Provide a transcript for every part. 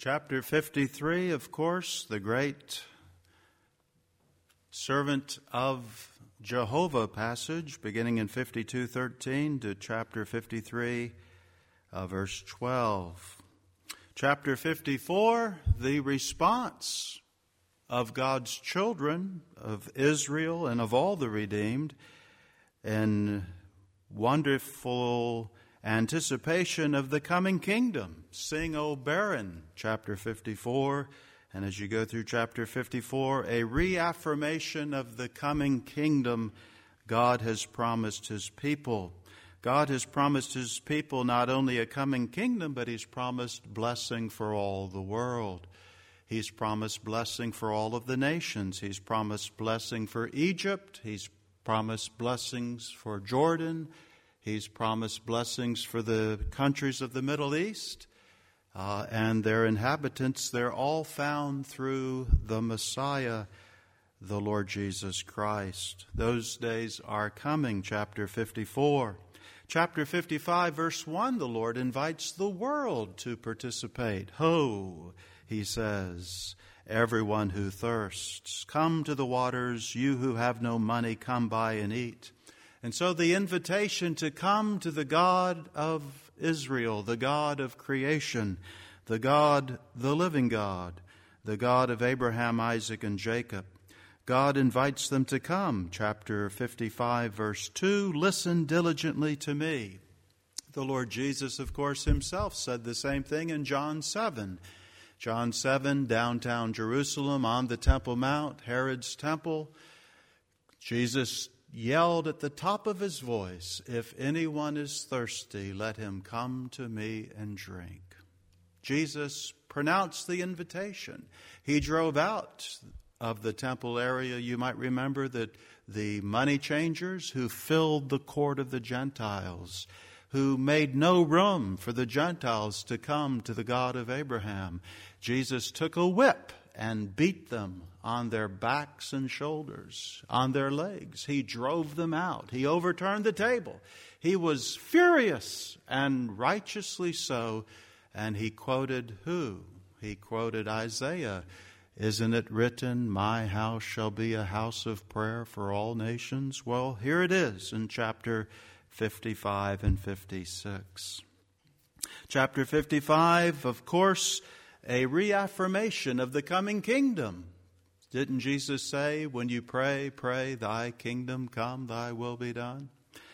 Chapter 53, of course, the great servant of Jehovah passage, beginning in 52:13 to chapter 53, verse 12. Chapter 54, the response of God's children, of Israel and of all the redeemed, in wonderful anticipation of the coming kingdom. Sing, O barren, chapter 54. And as you go through chapter 54, a reaffirmation of the coming kingdom God has promised His people. God has promised His people not only a coming kingdom, but He's promised blessing for all the world. He's promised blessing for all of the nations. He's promised blessing for Egypt. He's promised blessings for Jordan. He's promised blessings for the countries of the Middle East and their inhabitants. They're all found through the Messiah, the Lord Jesus Christ. Those days are coming, chapter 54. Chapter 55, verse 1, the Lord invites the world to participate. Ho, He says, everyone who thirsts, come to the waters. You who have no money, come buy and eat. And so the invitation to come to the God of Israel, the God of creation, the God, the living God, the God of Abraham, Isaac, and Jacob. God invites them to come. Chapter 55, verse 2, listen diligently to me. The Lord Jesus, of course, Himself said the same thing in John 7. John 7, downtown Jerusalem, on the Temple Mount, Herod's temple. Jesus yelled at the top of His voice, if anyone is thirsty, let him come to me and drink. Jesus pronounced the invitation. He drove out of the temple area. You might remember that the money changers who filled the court of the Gentiles, who made no room for the Gentiles to come to the God of Abraham. Jesus took a whip and beat them on their backs and shoulders, on their legs. He drove them out. He overturned the table. He was furious, and righteously so. And He quoted who? He quoted Isaiah. Isn't it written, my house shall be a house of prayer for all nations? Well, here it is in chapter 55 and 56. Chapter 55, of course, a reaffirmation of the coming kingdom. Didn't Jesus say, when you pray, pray, thy kingdom come, thy will be done?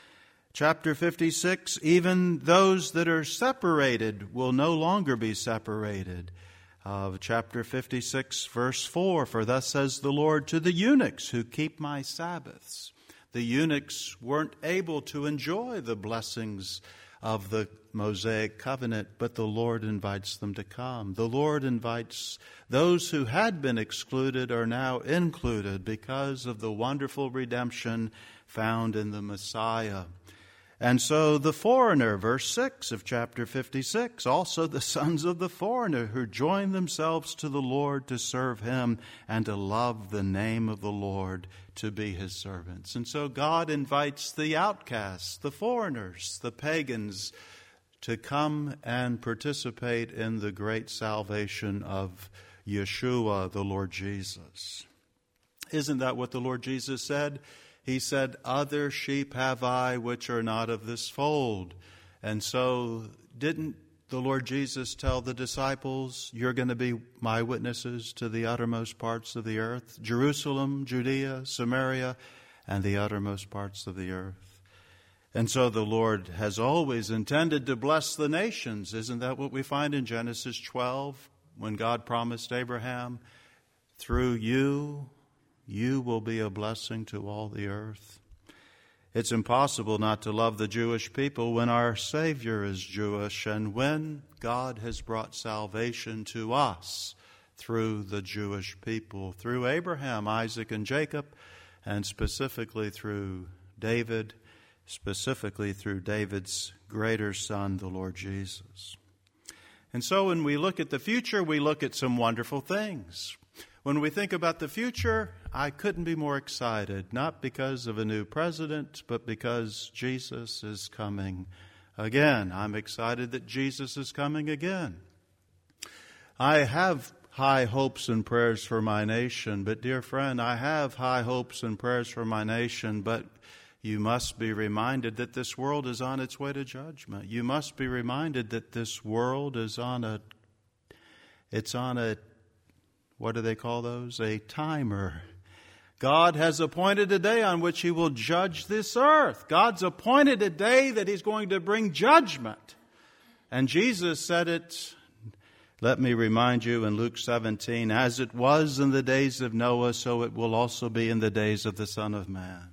Chapter 56, even those that are separated will no longer be separated. Chapter 56, verse 4, for thus says the Lord to the eunuchs who keep my Sabbaths. The eunuchs weren't able to enjoy the blessings of the Mosaic covenant, but the Lord invites them to come. The Lord invites those who had been excluded are now included because of the wonderful redemption found in the Messiah. And so the foreigner, verse 6 of chapter 56, also the sons of the foreigner who join themselves to the Lord to serve Him and to love the name of the Lord, to be His servants. And so God invites the outcasts, the foreigners, the pagans, to come and participate in the great salvation of Yeshua, the Lord Jesus. Isn't that what the Lord Jesus said? He said, other sheep have I which are not of this fold. And so didn't the Lord Jesus tell the disciples, you're going to be my witnesses to the uttermost parts of the earth? Jerusalem, Judea, Samaria, and the uttermost parts of the earth. And so the Lord has always intended to bless the nations. Isn't that what we find in Genesis 12? When God promised Abraham, through you will be a blessing to all the earth. It's impossible not to love the Jewish people when our Savior is Jewish and when God has brought salvation to us through the Jewish people, through Abraham, Isaac, and Jacob, and specifically through David, specifically through David's greater son, the Lord Jesus. And so when we look at the future, we look at some wonderful things. When we think about the future, I couldn't be more excited, not because of a new president, but because Jesus is coming again. I'm excited that Jesus is coming again. I have high hopes and prayers for my nation, but dear friend, I have high hopes and prayers for my nation, but you must be reminded that this world is on its way to judgment. You must be reminded that this world is on a, what do they call those? A timer. God has appointed a day on which He will judge this earth. God's appointed a day that He's going to bring judgment. And Jesus said it, let me remind you, in Luke 17, as it was in the days of Noah, so it will also be in the days of the Son of Man.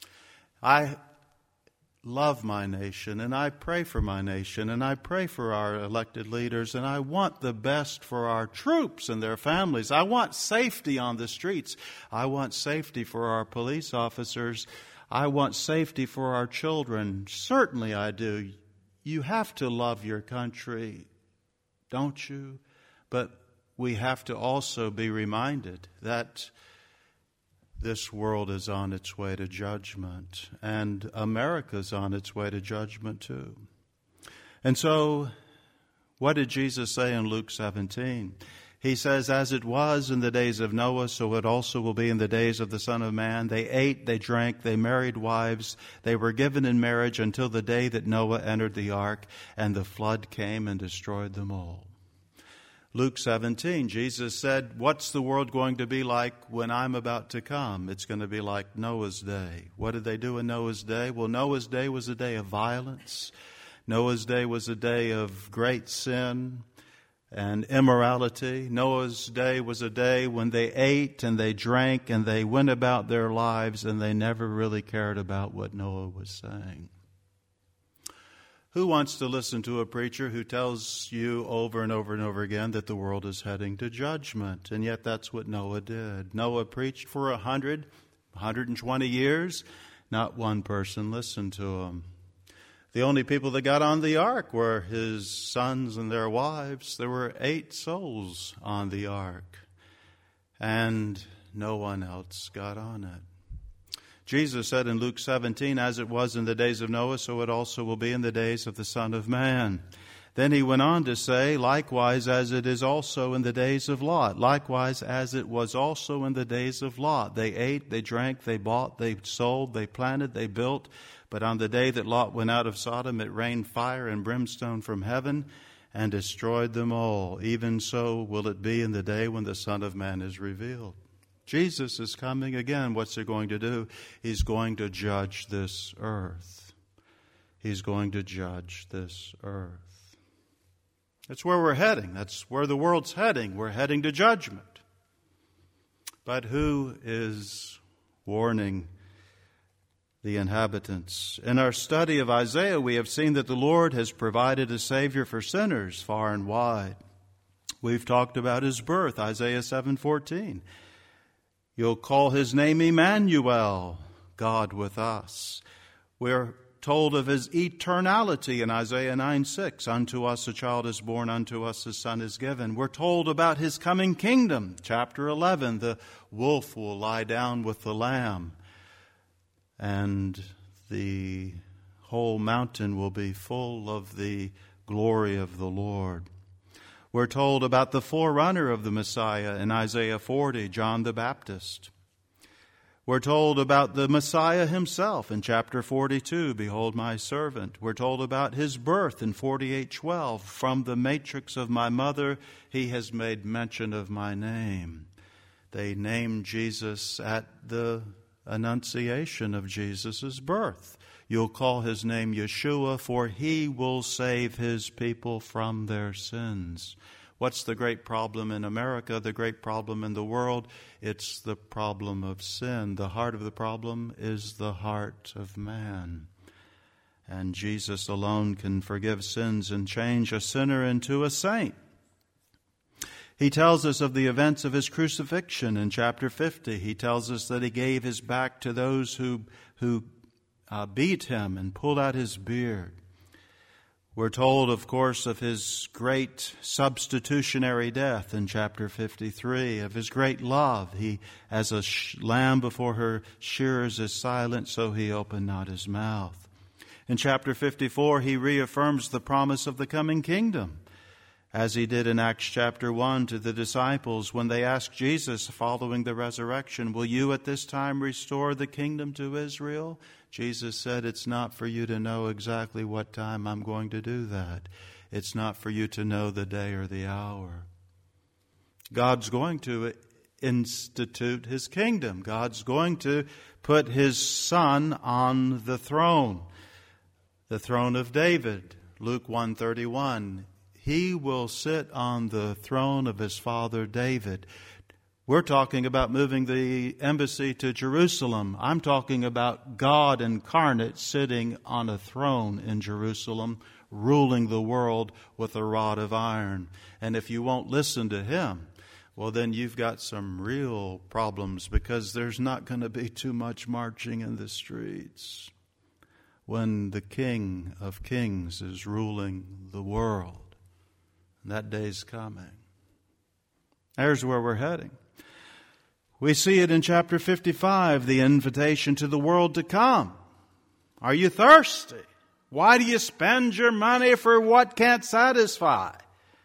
I love my nation, and I pray for my nation, and I pray for our elected leaders, and I want the best for our troops and their families. I want safety on the streets. I want safety for our police officers. I want safety for our children. Certainly I do. You have to love your country, don't you? But we have to also be reminded that this world is on its way to judgment, and America's on its way to judgment too. And so, what did Jesus say in Luke 17? He says, as it was in the days of Noah, so it also will be in the days of the Son of Man. They ate, they drank, they married wives. They were given in marriage until the day that Noah entered the ark, and the flood came and destroyed them all. Luke 17, Jesus said, what's the world going to be like when I'm about to come? It's going to be like Noah's day. What did they do in Noah's day? Well, Noah's day was a day of violence. Noah's day was a day of great sin and immorality. Noah's day was a day when they ate and they drank and they went about their lives, and they never really cared about what Noah was saying. Who wants to listen to a preacher who tells you over and over and over again that the world is heading to judgment? And yet that's what Noah did. Noah preached for 120 years. Not one person listened to him. The only people that got on the ark were his sons and their wives. There were 8 souls on the ark, and no one else got on it. Jesus said in Luke 17, as it was in the days of Noah, so it also will be in the days of the Son of Man. Then he went on to say, likewise as it is also in the days of Lot. Likewise as it was also in the days of Lot. They ate, they drank, they bought, they sold, they planted, they built. But on the day that Lot went out of Sodom, it rained fire and brimstone from heaven and destroyed them all. Even so will it be in the day when the Son of Man is revealed. Jesus is coming again. What's He going to do? He's going to judge this earth. He's going to judge this earth. That's where we're heading. That's where the world's heading. We're heading to judgment. But who is warning the inhabitants? In our study of Isaiah, we have seen that the Lord has provided a Savior for sinners far and wide. We've talked about His birth, Isaiah 7:14. You'll call His name Emmanuel, God with us. We're told of His eternality in Isaiah 9:6. Unto us a child is born, unto us a son is given. We're told about His coming kingdom. Chapter 11, the wolf will lie down with the lamb, and the whole mountain will be full of the glory of the Lord. We're told about the forerunner of the Messiah in Isaiah 40, John the Baptist. We're told about the Messiah Himself in chapter 42, behold my servant. We're told about His birth in 48:12. From the matrix of my mother, He has made mention of my name. They named Jesus at the annunciation of Jesus' birth. You'll call His name Yeshua, for He will save His people from their sins. What's the great problem in America, the great problem in the world? It's the problem of sin. The heart of the problem is the heart of man. And Jesus alone can forgive sins and change a sinner into a saint. He tells us of the events of His crucifixion in chapter 50. He tells us that He gave His back to those who beat Him and pulled out His beard. We're told, of course, of His great substitutionary death in chapter 53, of His great love. He, as a lamb before her shearers is silent, so He opened not His mouth. In chapter 54, He reaffirms the promise of the coming kingdom. as he did in Acts chapter 1 to the disciples when they asked Jesus following the resurrection, "Will you at this time restore the kingdom to Israel?" Jesus said, "It's not for you to know exactly what time I'm going to do that. It's not for you to know the day or the hour." God's going to institute his kingdom. God's going to put his Son on the throne of David. Luke 1:31. He will sit on the throne of his father David. We're talking about moving the embassy to Jerusalem. I'm talking about God incarnate sitting on a throne in Jerusalem, ruling the world with a rod of iron. And if you won't listen to him, well, then you've got some real problems, because there's not going to be too much marching in the streets when the King of Kings is ruling the world. That day's coming. There's where we're heading. We see it in chapter 55, the invitation to the world to come. Are you thirsty? Why do you spend your money for what can't satisfy?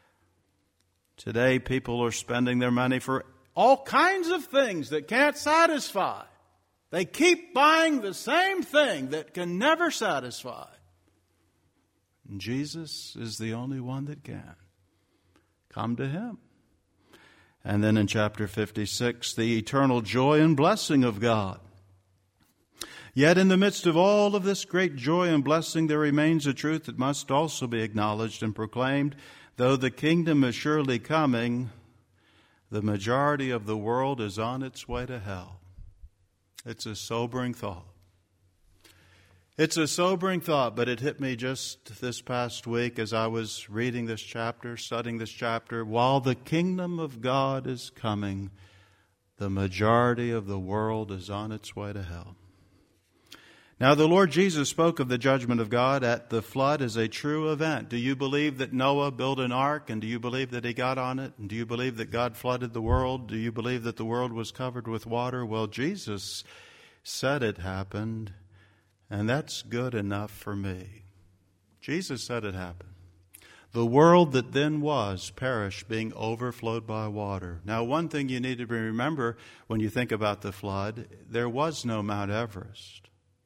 Today, people are spending their money for all kinds of things that can't satisfy. They keep buying the same thing that can never satisfy. And Jesus is the only one that can. Come to him. And then in chapter 56, the eternal joy and blessing of God. Yet in the midst of all of this great joy and blessing, there remains a truth that must also be acknowledged and proclaimed. Though the kingdom is surely coming, the majority of the world is on its way to hell. It's a sobering thought. It's a sobering thought, but it hit me just this past week as I was reading this chapter, studying this chapter. While the kingdom of God is coming, the majority of the world is on its way to hell. Now, the Lord Jesus spoke of the judgment of God at the flood as a true event. Do you believe that Noah built an ark, and do you believe that he got on it? And do you believe that God flooded the world? Do you believe that the world was covered with water? Well, Jesus said it happened, and that's good enough for me. Jesus said it happened. The world that then was perished, being overflowed by water. Now, one thing you need to remember when you think about the flood, there was no Mount Everest.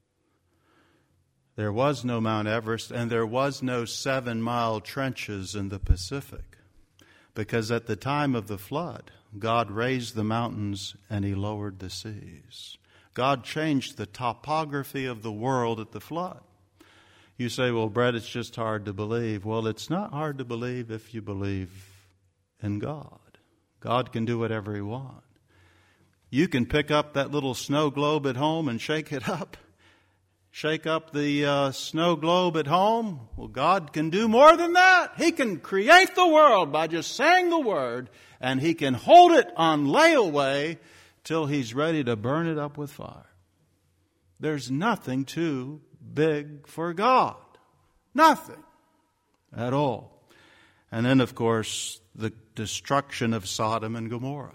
There was no Mount Everest, and there was no 7-mile trenches in the Pacific. Because at the time of the flood, God raised the mountains and he lowered the seas. God changed the topography of the world at the flood. You say, well, Brett, it's just hard to believe. Well, it's not hard to believe if you believe in God. God can do whatever he wants. You can pick up that little snow globe at home and shake it up. Shake up the snow globe at home. Well, God can do more than that. He can create the world by just saying the word, and he can hold it on layaway till he's ready to burn it up with fire. There's nothing too big for God. Nothing at all. And then, of course, the destruction of Sodom and Gomorrah.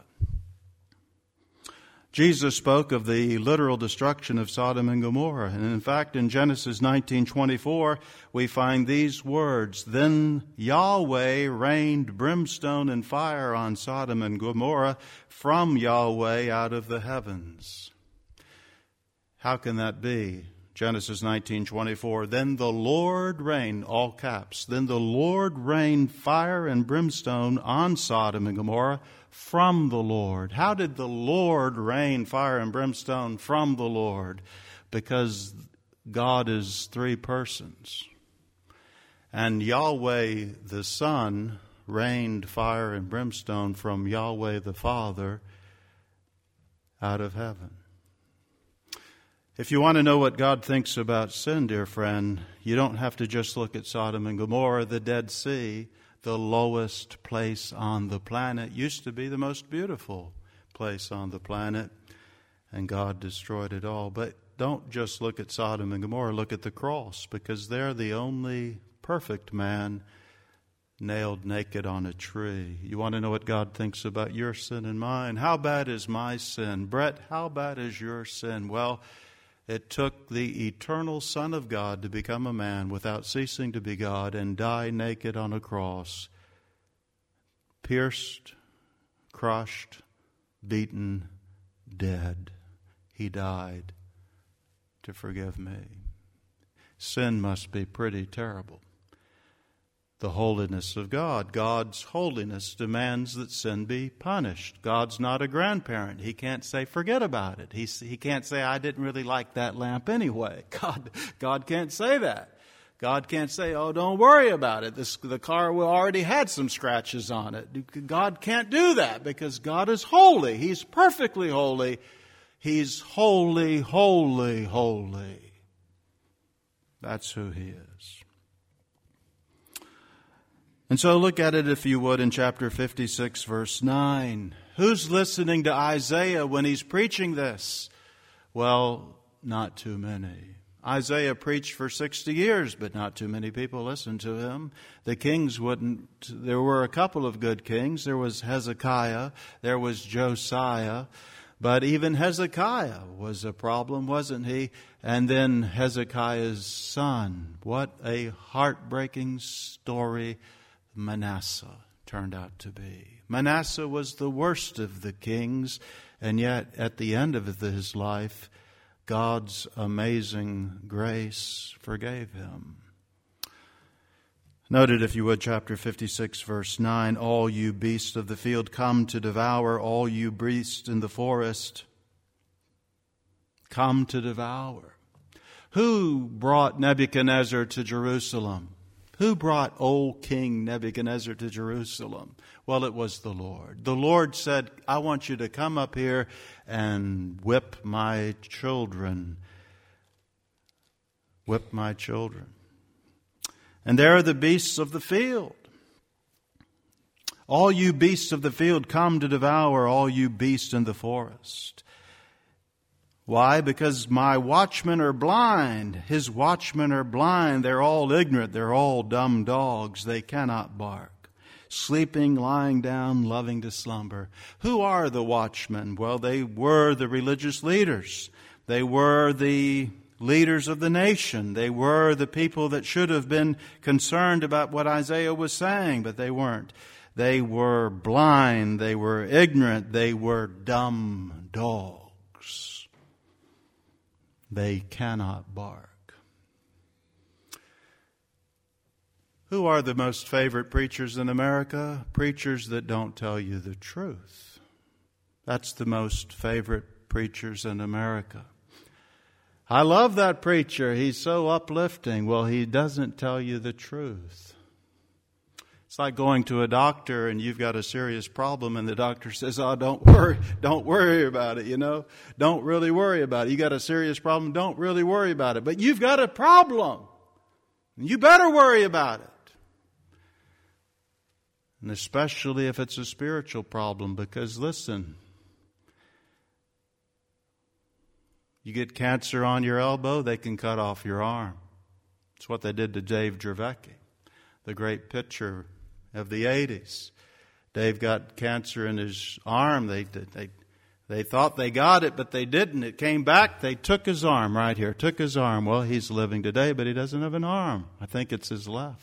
Jesus spoke of the literal destruction of Sodom and Gomorrah. And in fact, in Genesis 19:24, we find these words, "Then Yahweh rained brimstone and fire on Sodom and Gomorrah from Yahweh out of the heavens." How can that be? Genesis 19:24, "Then the Lord rained," all caps, "then the Lord rained fire and brimstone on Sodom and Gomorrah from the Lord." How did the Lord rain fire and brimstone from the Lord? Because God is three persons. And Yahweh the Son rained fire and brimstone from Yahweh the Father out of heaven. If you want to know what God thinks about sin, dear friend, you don't have to just look at Sodom and Gomorrah. The Dead Sea, the lowest place on the planet, used to be the most beautiful place on the planet, and God destroyed it all. But don't just look at Sodom and Gomorrah, look at the cross, because they're the only perfect man nailed naked on a tree. You want to know what God thinks about your sin and mine? How bad is my sin? Brett, how bad is your sin? Well, it took the eternal Son of God to become a man without ceasing to be God and die naked on a cross pierced, crushed, beaten, dead. He died to forgive me. Sin must be pretty terrible. The holiness of God. God's holiness demands that sin be punished. God's not a grandparent. He can't say, forget about it. He can't say, I didn't really like that lamp anyway. God can't say that. God can't say, oh, don't worry about it. The car already had some scratches on it. God can't do that because God is holy. He's perfectly holy. He's holy, holy, holy. That's who He is. And so look at it, if you would, in chapter 56, verse 9. Who's listening to Isaiah when he's preaching this? Well, not too many. Isaiah preached for 60 years, but not too many people listened to him. The kings wouldn't. There were a couple of good kings. There was Hezekiah. There was Josiah. But even Hezekiah was a problem, wasn't he? And then Hezekiah's son. What a heartbreaking story Manasseh turned out to be. Manasseh was the worst of the kings, and yet at the end of his life, God's amazing grace forgave him. Note it, if you would, chapter 56, verse 9. All you beasts of the field come to devour, all you beasts in the forest come to devour. Who brought Nebuchadnezzar to Jerusalem? Who brought old King Nebuchadnezzar to Jerusalem? Well, it was the Lord. The Lord said, I want you to come up here and whip my children. Whip my children. And there are the beasts of the field. All you beasts of the field come to devour, all you beasts in the forest. Why? Because my watchmen are blind. His watchmen are blind. They're all ignorant. They're all dumb dogs. They cannot bark. Sleeping, lying down, loving to slumber. Who are the watchmen? Well, they were the religious leaders. They were the leaders of the nation. They were the people that should have been concerned about what Isaiah was saying, but they weren't. They were blind. They were ignorant. They were dumb dogs. They cannot bark. Who are the most favorite preachers in America? Preachers that don't tell you the truth. That's the most favorite preachers in America. I love that preacher. He's so uplifting. Well, he doesn't tell you the truth. It's like going to a doctor and you've got a serious problem and the doctor says, oh, don't worry about it, Don't really worry about it. You got a serious problem, don't really worry about it. But you've got a problem. You better worry about it. And especially if it's a spiritual problem, because listen, you get cancer on your elbow, they can cut off your arm. It's what they did to Dave Dravecky, the great pitcher of the 80s. Dave got cancer in his arm. They thought they got it, but they didn't. It came back. They took his arm right here, took his arm. Well, he's living today, but he doesn't have an arm. I think it's his left.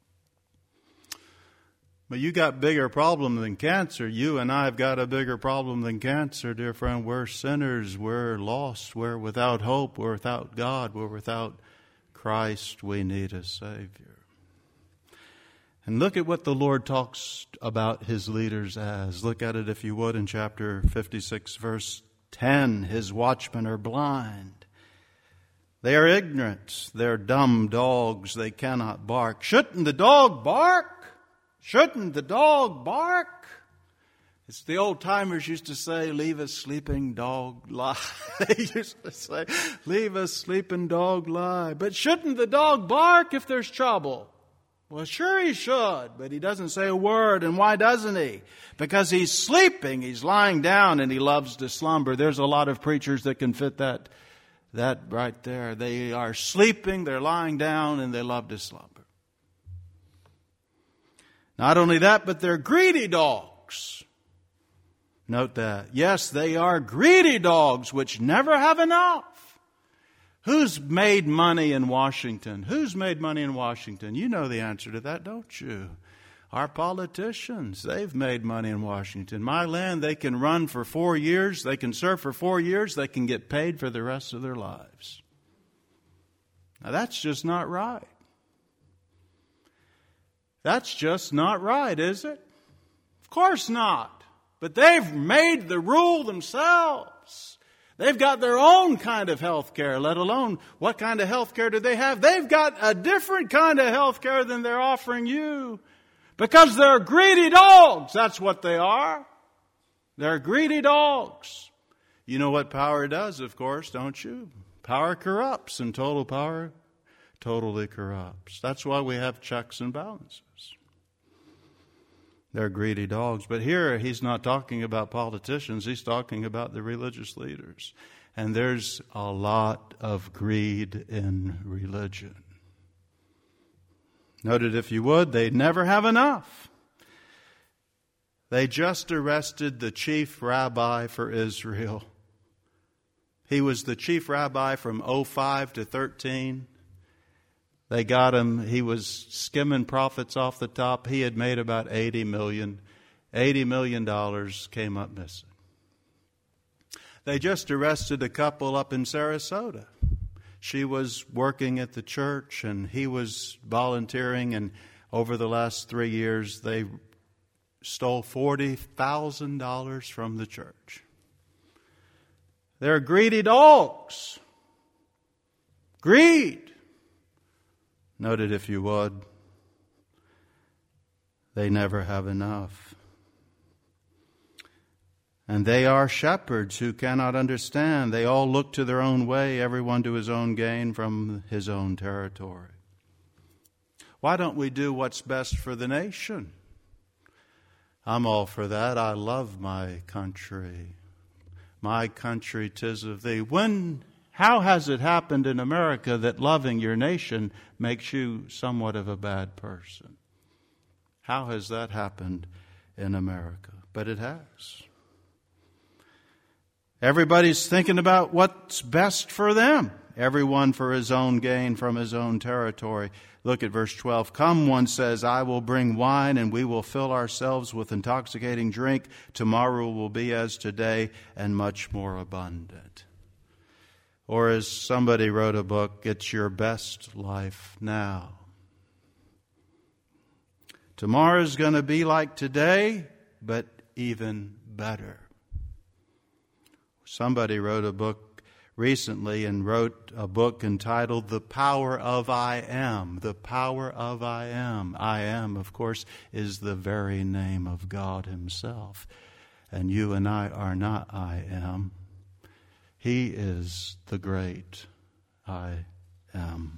But you got bigger problem than cancer. You and I have got a bigger problem than cancer, dear friend. We're sinners. We're lost. We're without hope. We're without God. We're without Christ. We need a Savior. And look at what the Lord talks about His leaders as. Look at it, if you would, in chapter 56, verse 10. His watchmen are blind. They are ignorant. They're dumb dogs. They cannot bark. Shouldn't the dog bark? Shouldn't the dog bark? It's the old timers used to say, leave a sleeping dog lie. They used to say, leave a sleeping dog lie. But shouldn't the dog bark if there's trouble? Well, sure he should, but he doesn't say a word. And why doesn't he? Because he's sleeping, he's lying down, and he loves to slumber. There's a lot of preachers that can fit that right there. They are sleeping, they're lying down, and they love to slumber. Not only that, but they're greedy dogs. Note that. Yes, they are greedy dogs which never have enough. Who's made money in Washington? Who's made money in Washington? You know the answer to that, don't you? Our politicians, they've made money in Washington. My land, they can run for 4 years, they can serve for 4 years, they can get paid for the rest of their lives. Now that's just not right. That's just not right, is it? Of course not. But they've made the rule themselves. They've got their own kind of health care, let alone what kind of health care do they have? They've got a different kind of health care than they're offering you. Because they're greedy dogs. That's what they are. They're greedy dogs. You know what power does, of course, don't you? Power corrupts, and total power totally corrupts. That's why we have checks and balances. They're greedy dogs. But here he's not talking about politicians. He's talking about the religious leaders. And there's a lot of greed in religion. Note it if you would, they never have enough. They just arrested the chief rabbi for Israel. He was the chief rabbi from 05 to 13. They got him. He was skimming profits off the top. He had made about $80 million. $80 million came up missing. They just arrested a couple up in Sarasota. She was working at the church and he was volunteering, and over the last 3 years they stole $40,000 from the church. They're greedy dogs. Greed. Note it if you would. They never have enough. And they are shepherds who cannot understand. They all look to their own way, everyone to his own gain from his own territory. Why don't we do what's best for the nation? I'm all for that. I love my country. My country 'tis of thee. How has it happened in America that loving your nation makes you somewhat of a bad person? How has that happened in America? But it has. Everybody's thinking about what's best for them. Everyone for his own gain from his own territory. Look at verse 12. Come, one says, I will bring wine and we will fill ourselves with intoxicating drink. Tomorrow will be as today and much more abundant. Or as somebody wrote a book, it's your best life now. Tomorrow's going to be like today, but even better. Somebody wrote a book recently and wrote a book entitled The Power of I Am. The Power of I Am. I Am, of course, is the very name of God himself. And you and I are not I Am. He is the great I Am.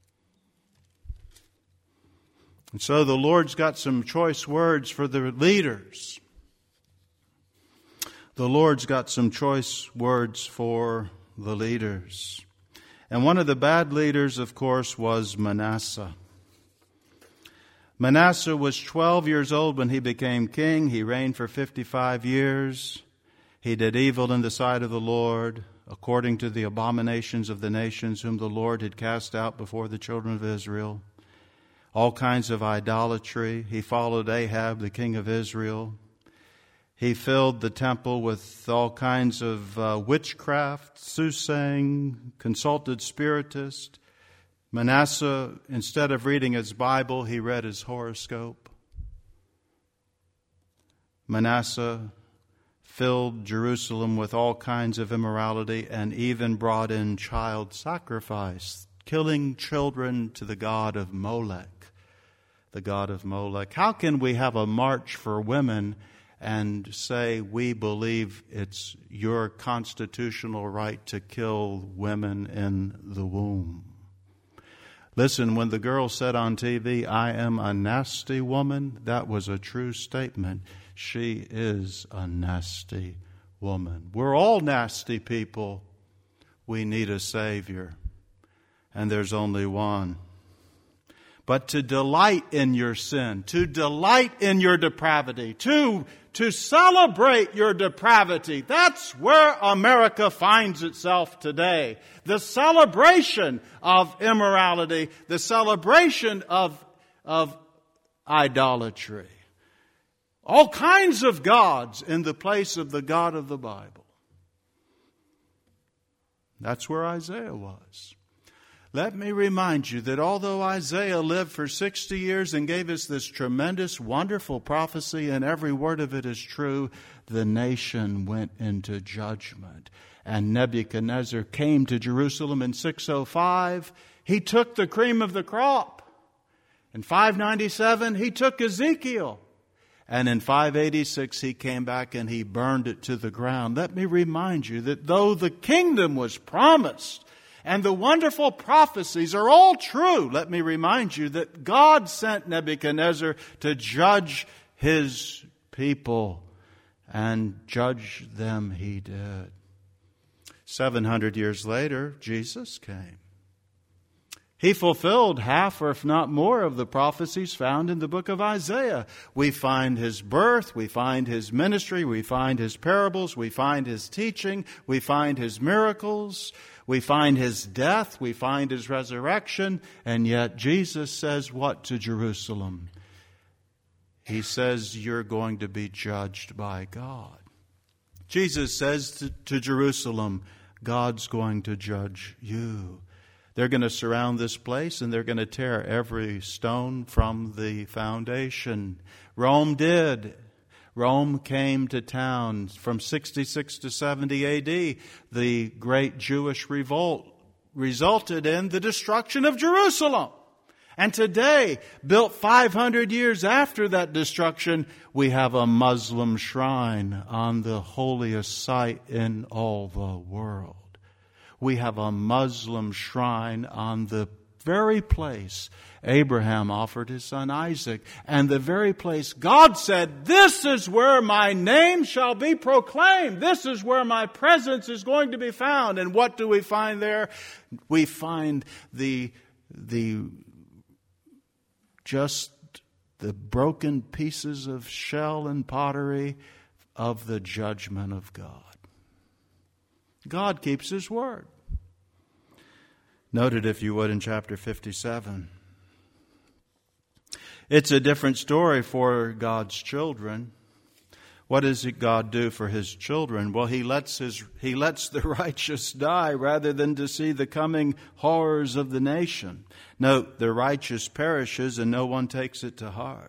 And so the Lord's got some choice words for the leaders. The Lord's got some choice words for the leaders. And one of the bad leaders, of course, was Manasseh. Manasseh was 12 years old when he became king. He reigned for 55 years. He did evil in the sight of the Lord, according to the abominations of the nations whom the Lord had cast out before the children of Israel. All kinds of idolatry. He followed Ahab, the king of Israel. He filled the temple with all kinds of witchcraft, soothsaying, consulted spiritist. Manasseh, instead of reading his Bible, he read his horoscope. Manasseh filled Jerusalem with all kinds of immorality and even brought in child sacrifice, killing children to the god of Molech. The god of Molech. How can we have a march for women and say we believe it's your constitutional right to kill women in the womb? Listen, when the girl said on TV, I am a nasty woman, that was a true statement. She is a nasty woman. We're all nasty people. We need a Savior. And there's only one. But to delight in your sin, to delight in your depravity, to celebrate your depravity. That's where America finds itself today. The celebration of immorality, the celebration of idolatry. All kinds of gods in the place of the God of the Bible. That's where Isaiah was. Let me remind you that although Isaiah lived for 60 years and gave us this tremendous, wonderful prophecy, and every word of it is true, the nation went into judgment. And Nebuchadnezzar came to Jerusalem in 605. He took the cream of the crop. In 597, he took Ezekiel. And in 586, he came back and he burned it to the ground. Let me remind you that though the kingdom was promised and the wonderful prophecies are all true, let me remind you that God sent Nebuchadnezzar to judge his people, and judge them he did. 700 years later, Jesus came. He fulfilled half, or if not more, of the prophecies found in the book of Isaiah. We find his birth, we find his ministry, we find his parables, we find his teaching, we find his miracles, we find his death, we find his resurrection, and yet Jesus says what to Jerusalem? He says, you're going to be judged by God. Jesus says to Jerusalem, God's going to judge you. They're going to surround this place and they're going to tear every stone from the foundation. Rome did. Rome came to town from 66 to 70 A.D. The great Jewish revolt resulted in the destruction of Jerusalem. And today, built 500 years after that destruction, we have a Muslim shrine on the holiest site in all the world. We have a Muslim shrine on the very place Abraham offered his son Isaac, and the very place God said, this is where my name shall be proclaimed. This is where my presence is going to be found. And what do we find there? We find the broken pieces of shell and pottery of the judgment of God. God keeps his word. Note it, if you would, in chapter 57. It's a different story for God's children. What does God do for his children? Well, he lets the righteous die rather than to see the coming horrors of the nation. Note, the righteous perishes and no one takes it to heart.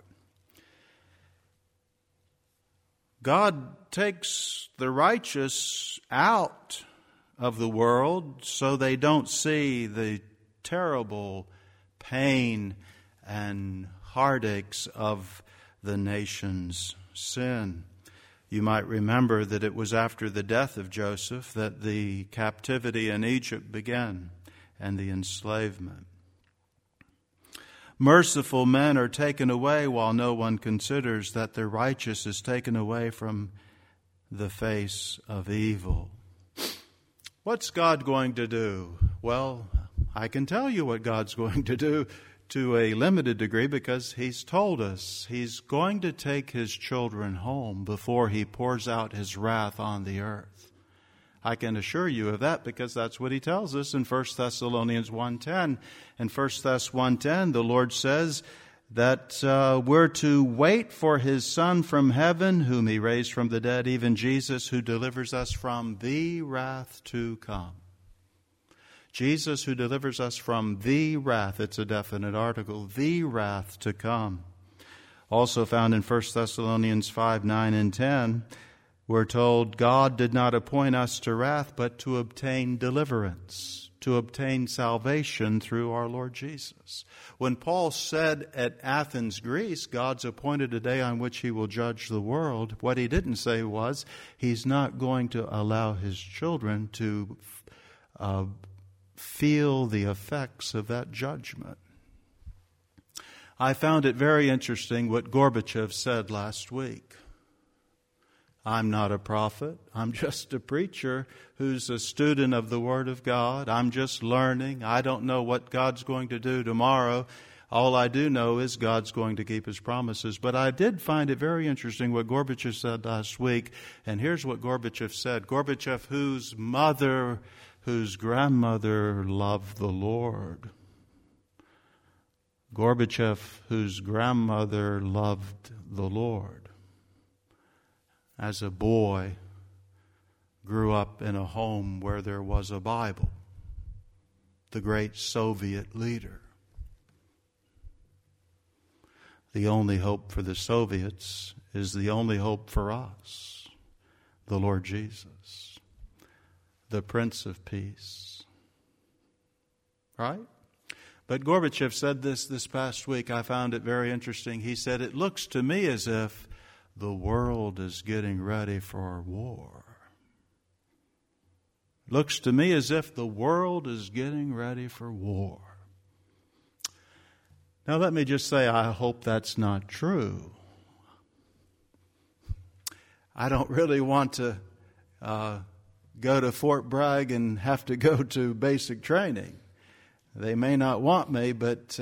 God takes the righteous out of the world so they don't see the terrible pain and heartaches of the nation's sin. You might remember that it was after the death of Joseph that the captivity in Egypt began and the enslavement. Merciful men are taken away while no one considers that the righteous is taken away from the face of evil. What's God going to do? Well, I can tell you what God's going to do to a limited degree because he's told us he's going to take his children home before he pours out his wrath on the earth. I can assure you of that because that's what he tells us in 1 Thessalonians 1:10. In 1 Thess 1:10, the Lord says that we're to wait for his Son from heaven, whom he raised from the dead, even Jesus, who delivers us from the wrath to come. Jesus, who delivers us from the wrath, it's a definite article, the wrath to come. Also found in 1 Thessalonians 5:9 and 10, we're told God did not appoint us to wrath, but to obtain deliverance, to obtain salvation through our Lord Jesus. When Paul said at Athens, Greece, God's appointed a day on which he will judge the world, what he didn't say was he's not going to allow his children to feel the effects of that judgment. I found it very interesting what Gorbachev said last week. I'm not a prophet. I'm just a preacher who's a student of the Word of God. I'm just learning. I don't know what God's going to do tomorrow. All I do know is God's going to keep his promises. But I did find it very interesting what Gorbachev said last week. And here's what Gorbachev said. Gorbachev, whose grandmother loved the Lord. Gorbachev, whose grandmother loved the Lord, as a boy, grew up in a home where there was a Bible. The great Soviet leader. The only hope for the Soviets is the only hope for us, the Lord Jesus, the Prince of Peace. Right? But Gorbachev said this past week. I found it very interesting. He said, "It looks to me as if the world is getting ready for war." Looks to me as if the world is getting ready for war. Now let me just say, I hope that's not true. I don't really want to go to Fort Bragg and have to go to basic training. They may not want me, but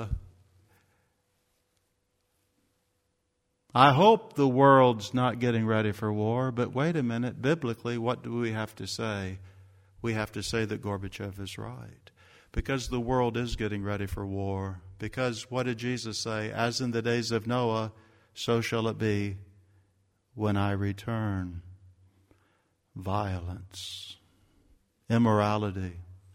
I hope the world's not getting ready for war. But wait a minute, biblically, what do we have to say? We have to say that Gorbachev is right. Because the world is getting ready for war. Because what did Jesus say? As in the days of Noah, so shall it be when I return. Violence, immorality.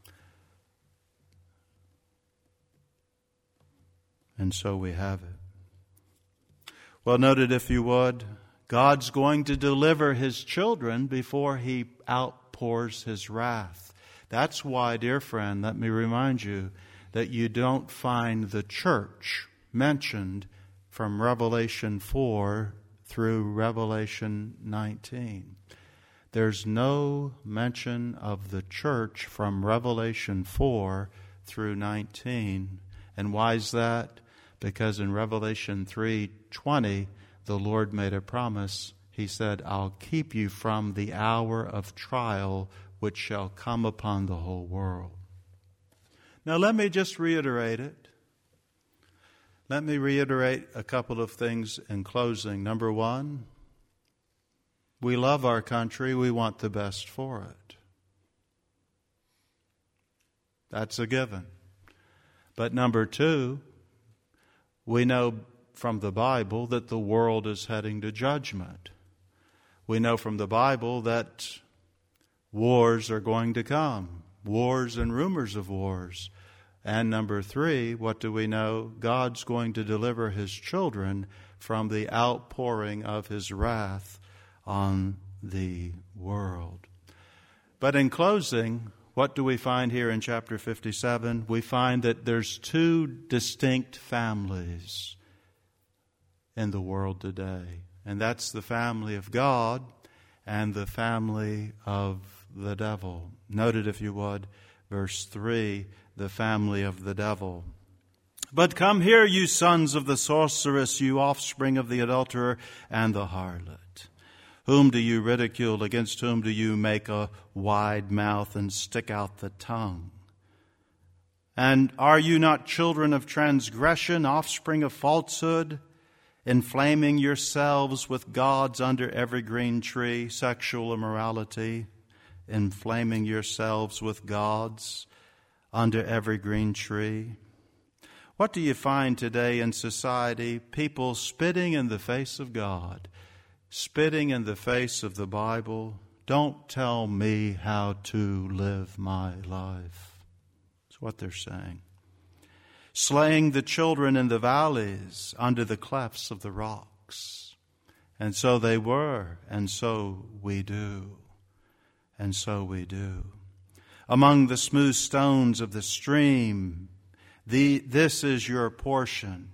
And so we have it. Well, note it if you would. God's going to deliver His children before He outpours His wrath. That's why, dear friend, let me remind you that you don't find the church mentioned from Revelation 4 through Revelation 19. There's no mention of the church from Revelation 4 through 19. And why is that? Because in Revelation 3:20, the Lord made a promise. He said, I'll keep you from the hour of trial which shall come upon the whole world. Now let me just reiterate it. Let me reiterate a couple of things in closing. Number one, we love our country. We want the best for it. That's a given. But number two, we know from the Bible that the world is heading to judgment. We know from the Bible that wars are going to come, wars and rumors of wars. And number three, what do we know? God's going to deliver His children from the outpouring of His wrath on the world. But in closing, what do we find here in chapter 57? We find that there's two distinct families in the world today. And that's the family of God and the family of the devil. Note it if you would, verse 3, the family of the devil. But come here, you sons of the sorceress, you offspring of the adulterer and the harlot. Whom do you ridicule? Against whom do you make a wide mouth and stick out the tongue? And are you not children of transgression, offspring of falsehood, inflaming yourselves with gods under every green tree, sexual immorality, inflaming yourselves with gods under every green tree? What do you find today in society? People spitting in the face of God, spitting in the face of the Bible. Don't tell me how to live my life. That's what they're saying. Slaying the children in the valleys under the clefts of the rocks. And so they were, and so we do. And so we do. Among the smooth stones of the stream, this is your portion.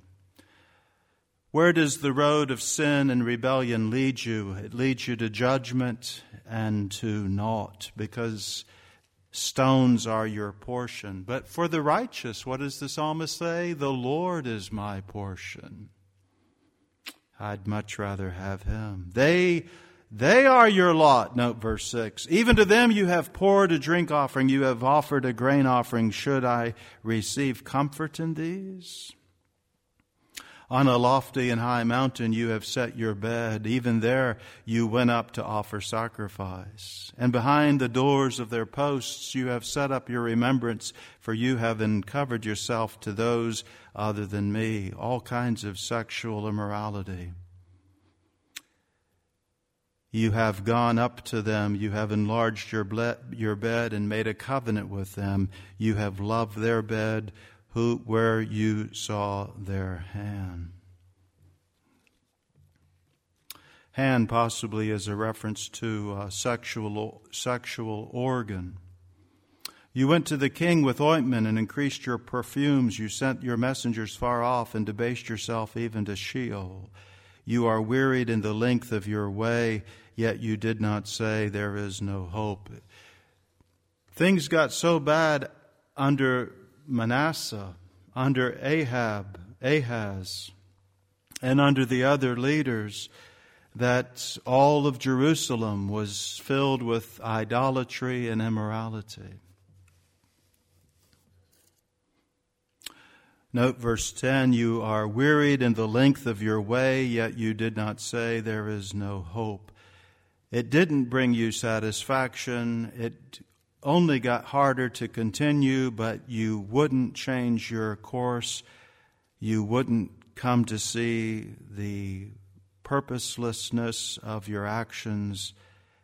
Where does the road of sin and rebellion lead you? It leads you to judgment and to naught, because stones are your portion. But for the righteous, what does the psalmist say? The Lord is my portion. I'd much rather have Him. They are your lot. Note verse 6. Even to them you have poured a drink offering. You have offered a grain offering. Should I receive comfort in these? On a lofty and high mountain you have set your bed. Even there you went up to offer sacrifice. And behind the doors of their posts you have set up your remembrance, for you have uncovered yourself to those other than me. All kinds of sexual immorality. You have gone up to them. You have enlarged your bed and made a covenant with them. You have loved their bed where you saw their hand. Hand possibly is a reference to a sexual organ. You went to the king with ointment and increased your perfumes. You sent your messengers far off and debased yourself even to Sheol. You are wearied in the length of your way, yet you did not say, there is no hope. Things got so bad under Manasseh, under Ahaz, and under the other leaders, that all of Jerusalem was filled with idolatry and immorality. Note verse 10, you are wearied in the length of your way, yet you did not say, there is no hope. It didn't bring you satisfaction. It only got harder to continue, but you wouldn't change your course. You wouldn't come to see the purposelessness of your actions.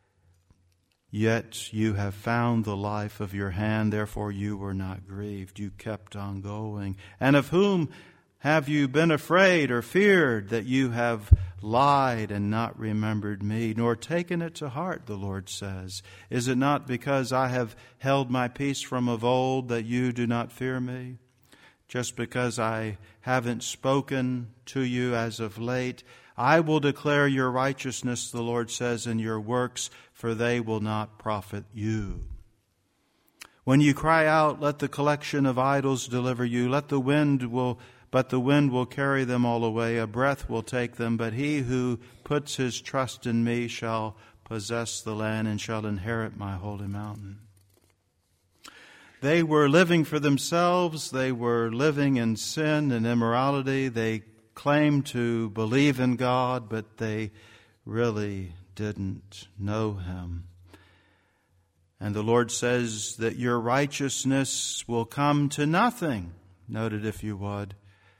Yet you have found the life of your hand, therefore you were not grieved. You kept on going. And of whom have you been afraid or feared, that you have lied and not remembered me, nor taken it to heart, the Lord says? Is it not because I have held my peace from of old that you do not fear me? Just because I haven't spoken to you as of late, I will declare your righteousness, the Lord says, and your works, for they will not profit you. When you cry out, let the collection of idols deliver you. But the wind will carry them all away. A breath will take them. But he who puts his trust in me shall possess the land and shall inherit my holy mountain. They were living for themselves. They were living in sin and immorality. They claimed to believe in God, but they really didn't know Him. And the Lord says that your righteousness will come to nothing. Note it if you would.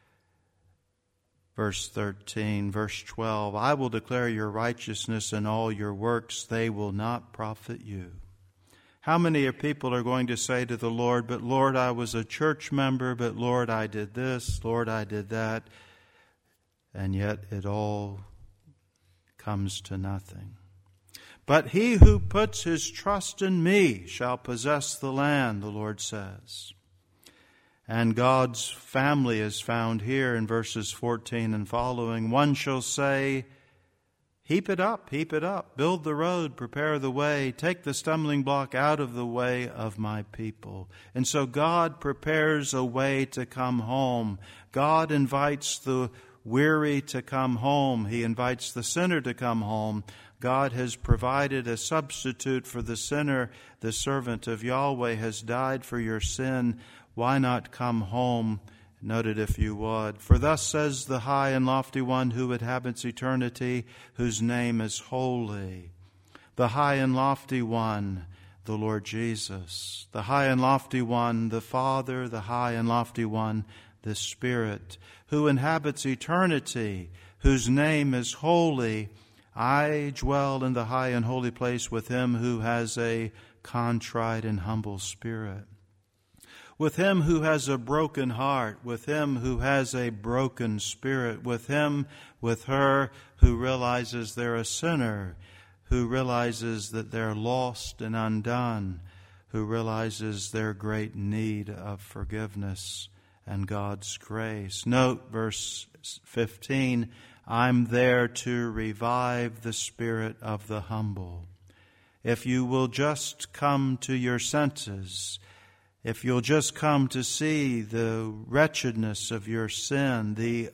Verse 13, verse 12, I will declare your righteousness and all your works, they will not profit you. How many people are going to say to the Lord, but Lord, I was a church member, but Lord, I did this, Lord, I did that, and yet it all comes to nothing. But he who puts his trust in me shall possess the land, the Lord says. And God's family is found here in verses 14 and following. One shall say, heap it up, build the road, prepare the way, take the stumbling block out of the way of my people. And so God prepares a way to come home. God invites the weary to come home. He invites the sinner to come home. God has provided a substitute for the sinner. The servant of Yahweh has died for your sin. Why not come home? Note it if you would. For thus says the high and lofty one who inhabits eternity, whose name is holy. The high and lofty one, the Lord Jesus. The high and lofty one, the Father. The high and lofty one, the Spirit. Who inhabits eternity, whose name is holy. I dwell in the high and holy place with him who has a contrite and humble spirit. With him who has a broken heart, with him who has a broken spirit, with him, with her who realizes they're a sinner, who realizes that they're lost and undone, who realizes their great need of forgiveness and God's grace. Note verse 15, I'm there to revive the spirit of the humble. If you will just come to your senses, if you'll just come to see the wretchedness of your sin,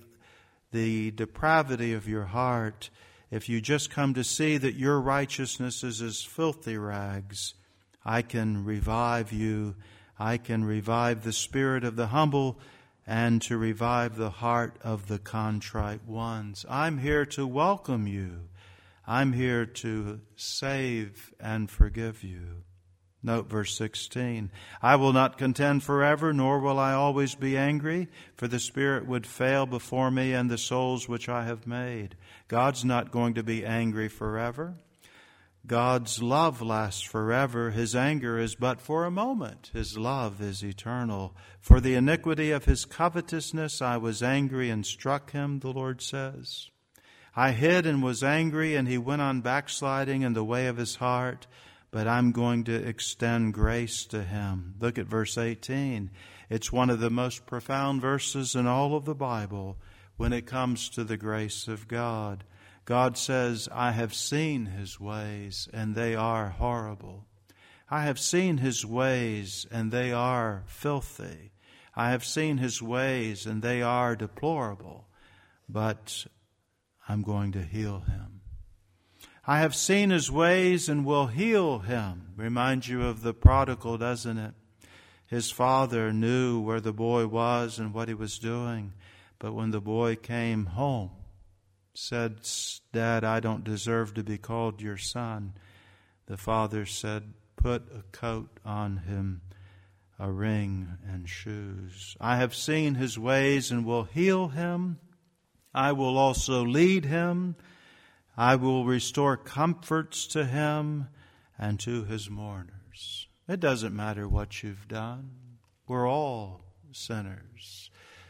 the depravity of your heart, if you just come to see that your righteousness is as filthy rags, I can revive you. I can revive the spirit of the humble, and to revive the heart of the contrite ones. I'm here to welcome you. I'm here to save and forgive you. Note verse 16. I will not contend forever, nor will I always be angry, for the Spirit would fail before me and the souls which I have made. God's not going to be angry forever. God's love lasts forever. His anger is but for a moment. His love is eternal. For the iniquity of his covetousness I was angry and struck him, the Lord says. I hid and was angry, and he went on backsliding in the way of his heart, but I'm going to extend grace to him. Look at verse 18. It's one of the most profound verses in all of the Bible when it comes to the grace of God. God says, I have seen his ways, and they are horrible. I have seen his ways, and they are filthy. I have seen his ways, and they are deplorable. But I'm going to heal him. I have seen his ways and will heal him. Reminds you of the prodigal, doesn't it? His father knew where the boy was and what he was doing. But when the boy came home, said, Dad, I don't deserve to be called your son. The father said, put a coat on him, a ring and shoes. I have seen his ways and will heal him. I will also lead him. I will restore comforts to him and to his mourners. It doesn't matter what you've done. We're all sinners.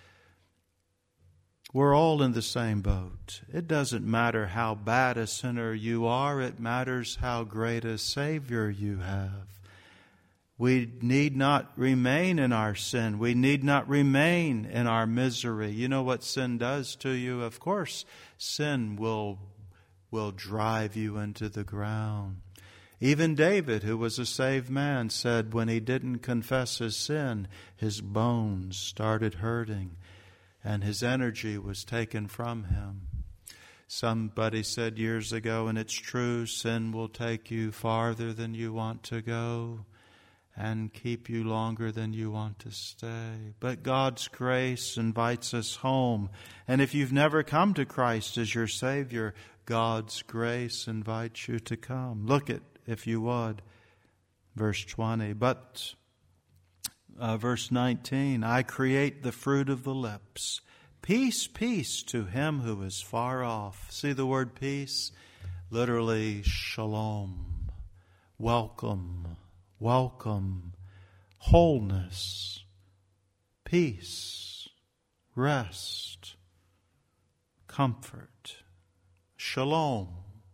We're all in the same boat. It doesn't matter how bad a sinner you are. It matters how great a Savior you have. We need not remain in our sin. We need not remain in our misery. You know what sin does to you? Of course, sin will drive you into the ground. Even David, who was a saved man, said when he didn't confess his sin, his bones started hurting and his energy was taken from him. Somebody said years ago, and it's true, sin will take you farther than you want to go and keep you longer than you want to stay. But God's grace invites us home. And if you've never come to Christ as your Savior, God's grace invites you to come. Look at, if you would, verse 20. But verse 19, I create the fruit of the lips. Peace, peace to him who is far off. See the word peace? Literally shalom. Welcome, welcome, wholeness, peace, rest, comfort, shalom.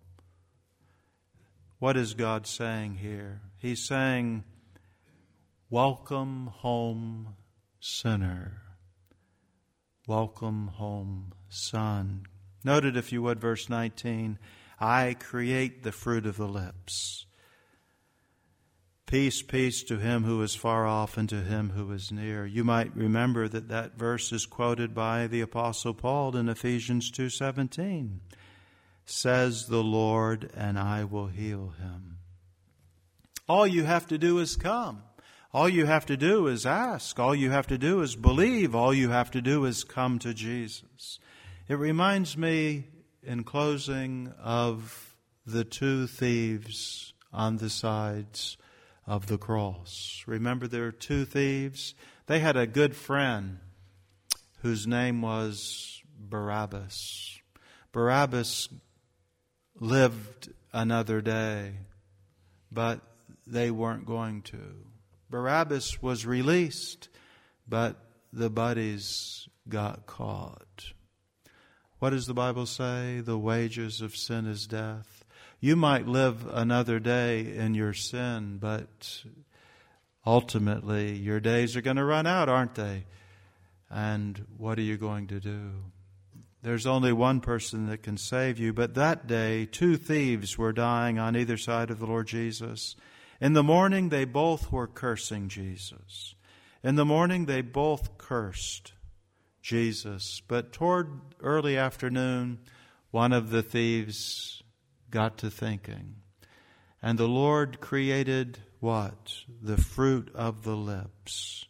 What is God saying here? He's saying, welcome home, sinner. Welcome home, son. Note it, if you would, verse 19. I create the fruit of the lips. Peace, peace to him who is far off and to him who is near. You might remember that verse is quoted by the Apostle Paul in Ephesians 2:17. Says the Lord, and I will heal him. All you have to do is come. All you have to do is ask. All you have to do is believe. All you have to do is come to Jesus. It reminds me, in closing, of the two thieves on the sides of the cross. Remember, there are two thieves. They had a good friend whose name was Barabbas. Barabbas lived another day, but they weren't going to. Barabbas was released, but the buddies got caught. What does the Bible say? The wages of sin is death. You might live another day in your sin, but ultimately your days are going to run out, aren't they? And what are you going to do? There's only one person that can save you, but that day two thieves were dying on either side of the Lord Jesus. In the morning, they both were cursing Jesus. In the morning, they both cursed Jesus. But toward early afternoon, one of the thieves got to thinking. And the Lord created what? The fruit of the lips.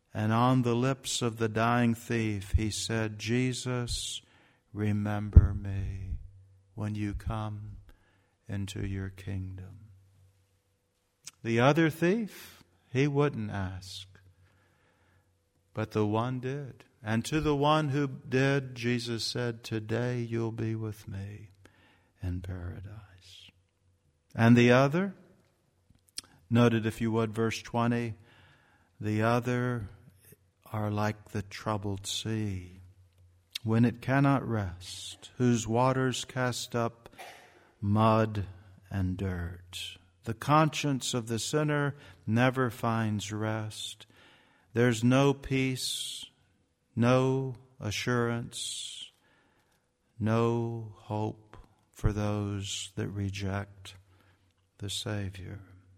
And on the lips of the dying thief, he said, Jesus, remember me when you come into your kingdom. The other thief, he wouldn't ask. But the one did. And to the one who did, Jesus said, today you'll be with me in paradise. And the other, note it if you would, verse 20, the other are like the troubled sea, when it cannot rest, whose waters cast up mud and dirt. The conscience of the sinner never finds rest. There's no peace, no assurance, no hope for those that reject the Savior.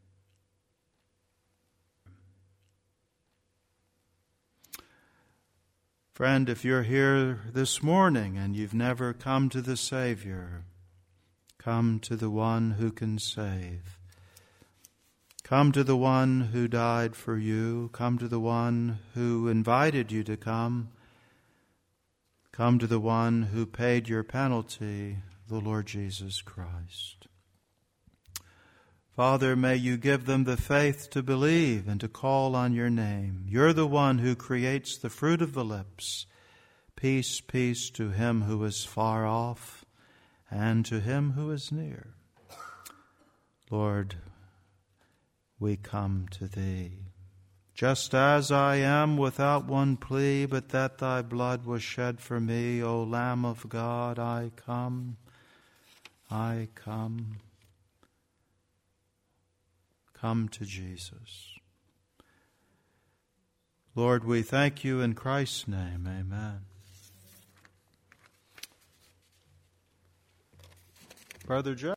Friend, if you're here this morning and you've never come to the Savior, come to the one who can save. Come to the one who died for you. Come to the one who invited you to come. Come to the one who paid your penalty, the Lord Jesus Christ. Father, may you give them the faith to believe and to call on your name. You're the one who creates the fruit of the lips. Peace, peace to him who is far off and to him who is near. Lord, we come to thee. Just as I am without one plea, but that thy blood was shed for me, O Lamb of God, I come, I come. Come to Jesus. Lord, we thank you in Christ's name. Amen. Brother Joe.